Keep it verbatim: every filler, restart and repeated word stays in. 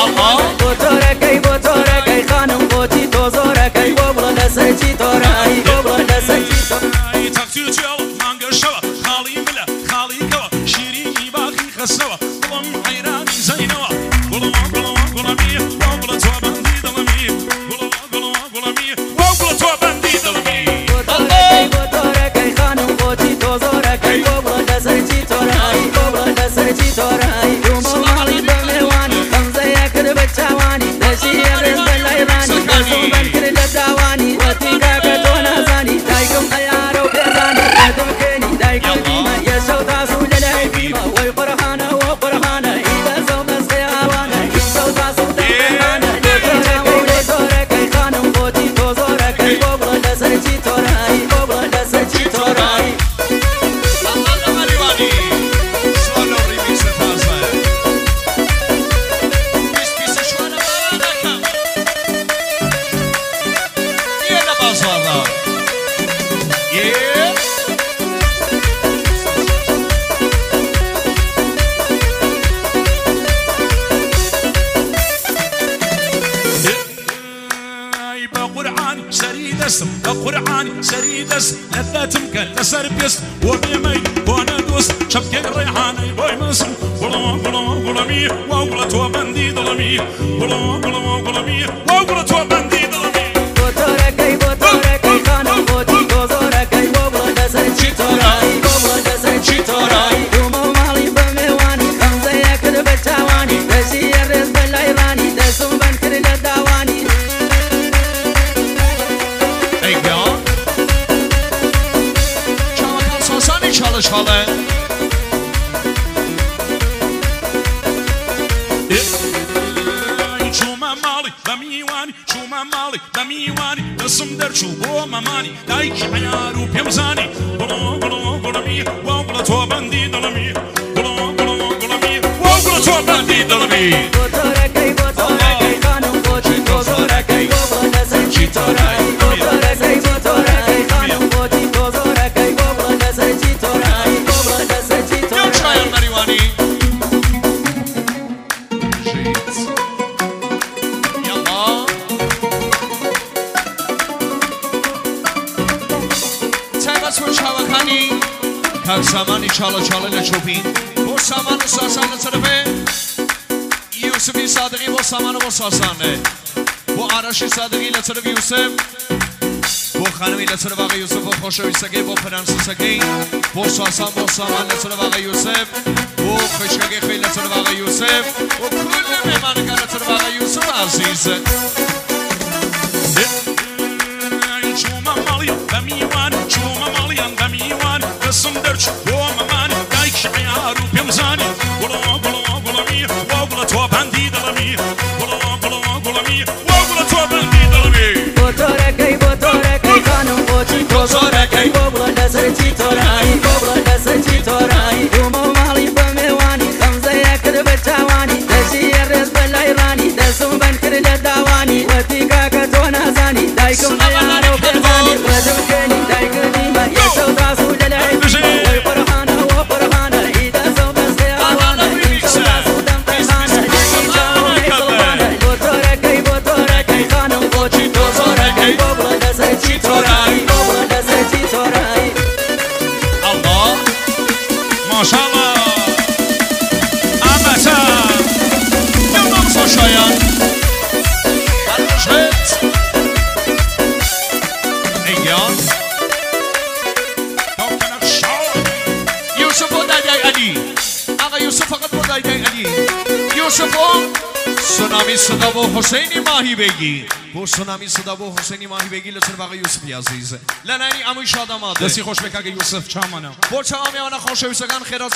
بوتورکی بوتورکی خانم بوتی تو زورکی بابا لسرچی تورایی بابا لسرچی تورایی تقصیر چیال مانگا شوا خالی ملا خالی کوا شیرینی باقی خسوا بلم حیرانی زینوا بلم بلم بلمی بابا تو بندی دلمی بلم بلم بلمی بابا تو بندی دلمی بوتورکی بوتورکی خانم بوتی تو زورکی بابا لسرچی تورایی بابا لسرچی تورایی قرآن سريدس لذاتم كان لسربيس وبيمي وانا دوس شبكي الريحاني باي مسم بلا بلا بلا مي ولا تو بندي ظلمي بلا بلا بلا مي ولا تو بندي ظلمي بوتوركي بوتوركي خانم بوتي توزوركي بابا لسرچی توراي بابا لسرچی توراي دومو مالي بميواني خمزه يكر بچاواني دشي الرز بلايراني دسم بنكر لداواني Şalı şalı Çuma mali bamiwani Çuma mali bamiwani Nasım der çubuğu mamani Dayki ayaru piyamzani Bula bula bula mi Wabla to bandi dalami Bula bula bula mi Wabla to bandi dalami Botorekay botorekay Kanım boti tozorekay Baba lezerçi toray Botorekay botorekay Kanım boti tozorekay Baba lezerçi toray Baba lezerçi toray Çayın marivani Yalla Tebas bu çavakani Kak zamani çala çala ile çopin Bu zamanı sasanı tırbe Yusuf Sadık'ı bu zamanı bu sasanı Bu araşı Sadık'ı ile tırbe Yusuf Bu خانم ile tırbe آقای Yusuf Bu خوشویستگی bu پرنسسگی Bu sasan bu zaman ile tırbe آقای Yusuf Bu خوشگی خیلی tırbe آقای Yusuf Bu کل مهمانگان tırbe آقای Yusuf عزیز Çuma malyan bamiwan Çuma malyan bamiwan Kısım derç bu mamani Dayki ayaru piyamzani Gula gula gula mi Wagula to bandi dalami Gula gula gula mi Wagula to bandi dalami Botorekay botorekay Kanım boti tozorekay Baba lezerçi toray Baba lezerçi toray Dumo mali bamewani Kamza yakır bechawani Deshi yerrez belayrani Desum benkir ledawani Vati kaka tonazani Daykum ayaro pezani Rajam keni daykudima Yeso dasu jalay Oy parhana o parhana Ida zobeste awana Inso dasu dam tehana Yeyi chao mekolvana Botorekay botorekay Kanım boti tozorekay Baba lezerçi toray Baba lezerçi toray Allah Maşallah Amata Yılmaz Hoşayan Kardeşet Eyyan Doktor Şah Yusuf o Dayday Ali Ağa Yusuf fakat bu Dayday Ali Yusuf o Tsunami Sıda bu Hüseyni Mahi Begi Bu tsunami Sıda bu Hüseyni Mahi Begi Lütfen bağı Yusuf Yaziz Lenani amış adamadı دستی خوش بکه یوسف چامانه Bu çağımı ana خوش ویسگان خیرات